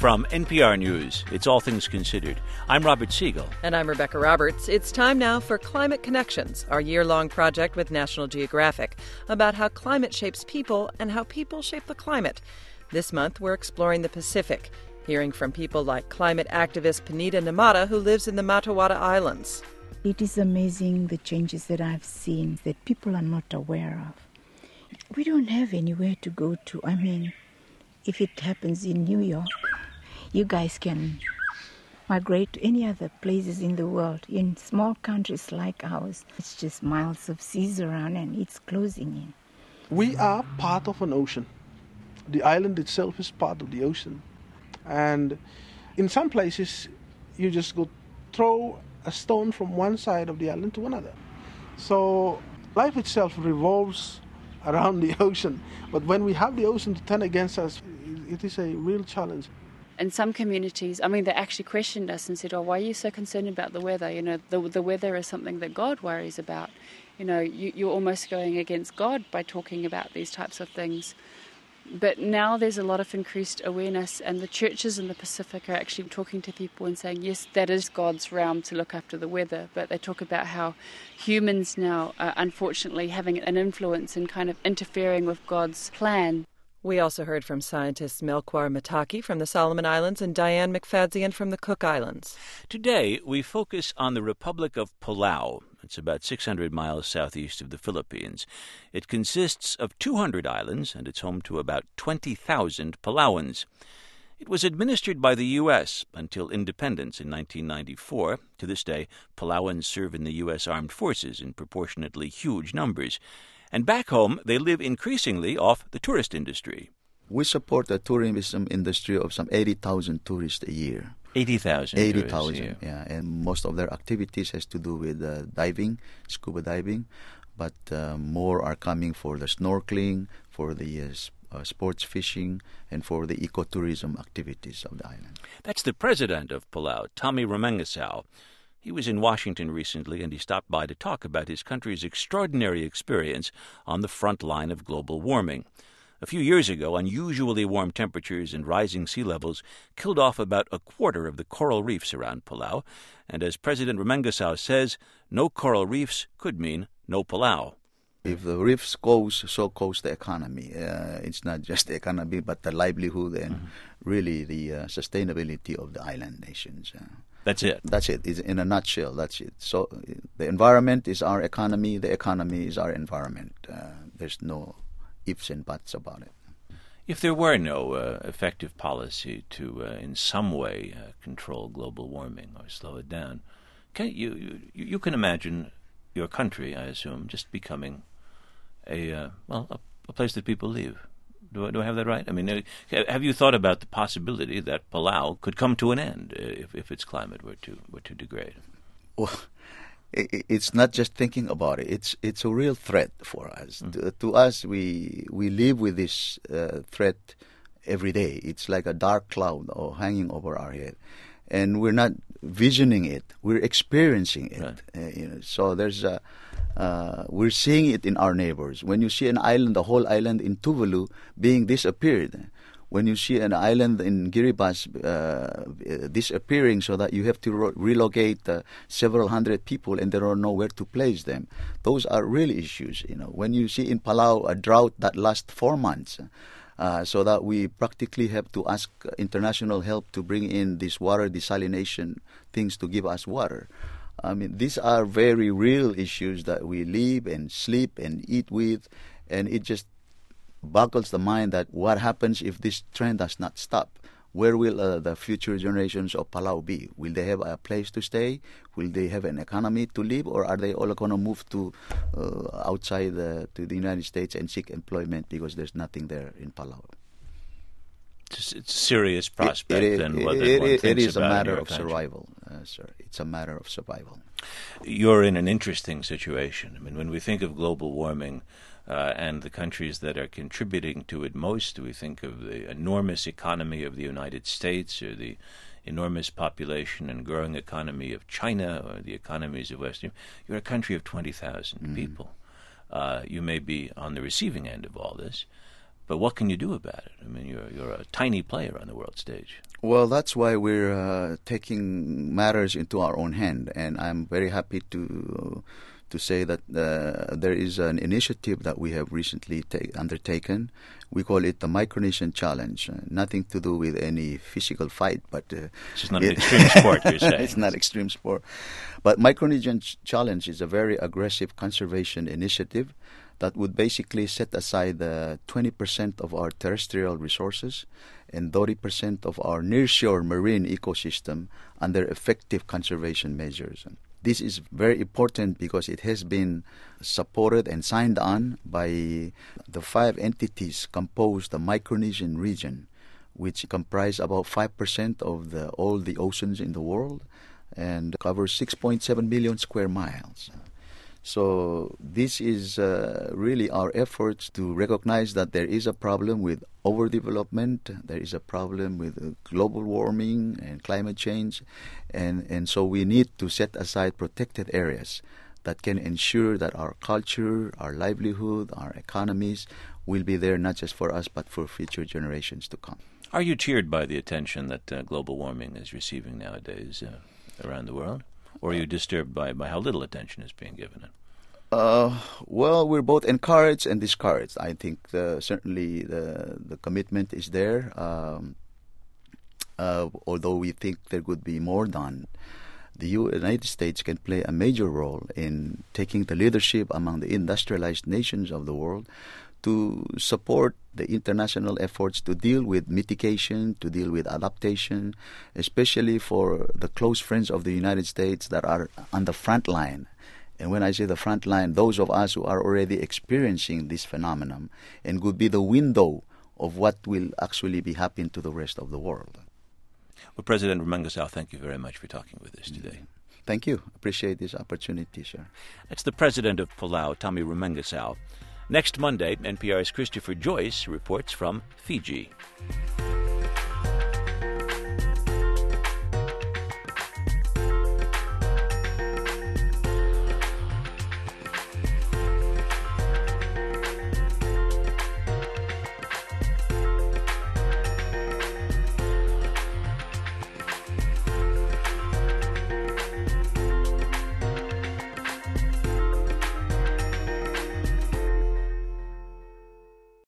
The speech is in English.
From NPR News, it's All Things Considered. I'm Robert Siegel. And I'm Rebecca Roberts. It's time now for Climate Connections, our year-long project with National Geographic about how climate shapes people and how people shape the climate. This month, we're exploring the Pacific, hearing from people like climate activist Panida Namata, who lives in the Matawata Islands. It is amazing the changes that I've seen that people are not aware of. We don't have anywhere to go to. I mean, if it happens in New York, you guys can migrate to any other places in the world. In small countries like ours, it's just miles of seas around and it's closing in. We are part of an ocean. The island itself is part of the ocean. And in some places, you just go throw a stone from one side of the island to another. So life itself revolves around the ocean. But when we have the ocean to turn against us, it is a real challenge. In some communities, they actually questioned us and said, why are you so concerned about the weather? The weather is something that God worries about. You're almost going against God by talking about these types of things. But now there's a lot of increased awareness, and the churches in the Pacific are actually talking to people and saying, yes, that is God's realm to look after the weather. But they talk about how humans now are unfortunately having an influence in kind of interfering with God's plan. We also heard from scientists Melchior Mataki from the Solomon Islands and Diane McFadzean from the Cook Islands. Today, we focus on the Republic of Palau. It's about 600 miles southeast of the Philippines. It consists of 200 islands, and it's home to about 20,000 Palauans. It was administered by the U.S. until independence in 1994. To this day, Palauans serve in the U.S. Armed Forces in proportionately huge numbers. And back home, they live increasingly off the tourist industry. We support a tourism industry of some 80,000 tourists a year. 80,000? 80,000, yeah. And most of their activities has to do with diving, scuba diving. But more are coming for the snorkeling, for the sports fishing, and for the ecotourism activities of the island. That's the president of Palau, Tommy Remengesau. He was in Washington recently, and he stopped by to talk about his country's extraordinary experience on the front line of global warming. A few years ago, unusually warm temperatures and rising sea levels killed off about a quarter of the coral reefs around Palau, and as President Remengesau says, no coral reefs could mean no Palau. If the reefs goes, so goes the economy. It's not just the economy, but the livelihood and really the sustainability of the island nations. That's it. That's it. It's in a nutshell, that's it. So the environment is our economy. The economy is our environment. There's no ifs and buts about it. If there were no effective policy to, in some way, control global warming or slow it down, you can imagine your country, I assume, just becoming a place that people leave. Do I have that right? I mean, have you thought about the possibility that Palau could come to an end if its climate were to degrade? Well, it's not just thinking about it. It's a real threat for us. To us, we live with this threat every day. It's like a dark cloud hanging over our head, and we're not visioning it. We're experiencing it. Right. So there's we're seeing it in our neighbors. When you see an island, the whole island in Tuvalu being disappeared, when you see an island in Kiribati disappearing so that you have to relocate several hundred people and there are nowhere to place them, those are real issues. When you see in Palau a drought that lasts 4 months, so that we practically have to ask international help to bring in these water desalination things to give us water. I mean, these are very real issues that we live and sleep and eat with, and it just boggles the mind that what happens if this trend does not stop? Where will the future generations of Palau be? Will they have a place to stay? Will they have an economy to live? Or are they all going to move to outside to the United States and seek employment because there's nothing there in Palau? It's a serious prospect. It is a matter of survival, sir. It's a matter of survival. You're in an interesting situation. I mean, when we think of global warming and the countries that are contributing to it most, we think of the enormous economy of the United States or the enormous population and growing economy of China or the economies of Western. You're a country of 20,000 people. You may be on the receiving end of all this. But what can you do about it? I mean, you're a tiny player on the world stage. Well, that's why we're taking matters into our own hand, and I'm very happy to say that there is an initiative that we have recently undertaken. We call it the Micronesian Challenge. Nothing to do with any physical fight, but it's not an extreme sport, you're saying. It's not extreme sport. But Micronesian Challenge is a very aggressive conservation initiative that would basically set aside 20% of our terrestrial resources and 30% of our nearshore marine ecosystem under effective conservation measures. This is very important because it has been supported and signed on by the 5 entities composed the Micronesian region, which comprise about 5% of all the oceans in the world and covers 6.7 million square miles. So this is really our efforts to recognize that there is a problem with overdevelopment, there is a problem with global warming and climate change, and so we need to set aside protected areas that can ensure that our culture, our livelihood, our economies will be there not just for us but for future generations to come. Are you cheered by the attention that global warming is receiving nowadays around the world? Or are you disturbed by how little attention is being given it? Well, we're both encouraged and discouraged. I think certainly the commitment is there, although we think there could be more done. The United States can play a major role in taking the leadership among the industrialized nations of the world to support the international efforts to deal with mitigation, to deal with adaptation, especially for the close friends of the United States that are on the front line. And when I say the front line, those of us who are already experiencing this phenomenon and could be the window of what will actually be happening to the rest of the world. Well, President Rumengasao, thank you very much for talking with us today. Thank you. Appreciate this opportunity, sir. That's the President of Palau, Tommy Rumengasao. Next Monday, NPR's Christopher Joyce reports from Fiji.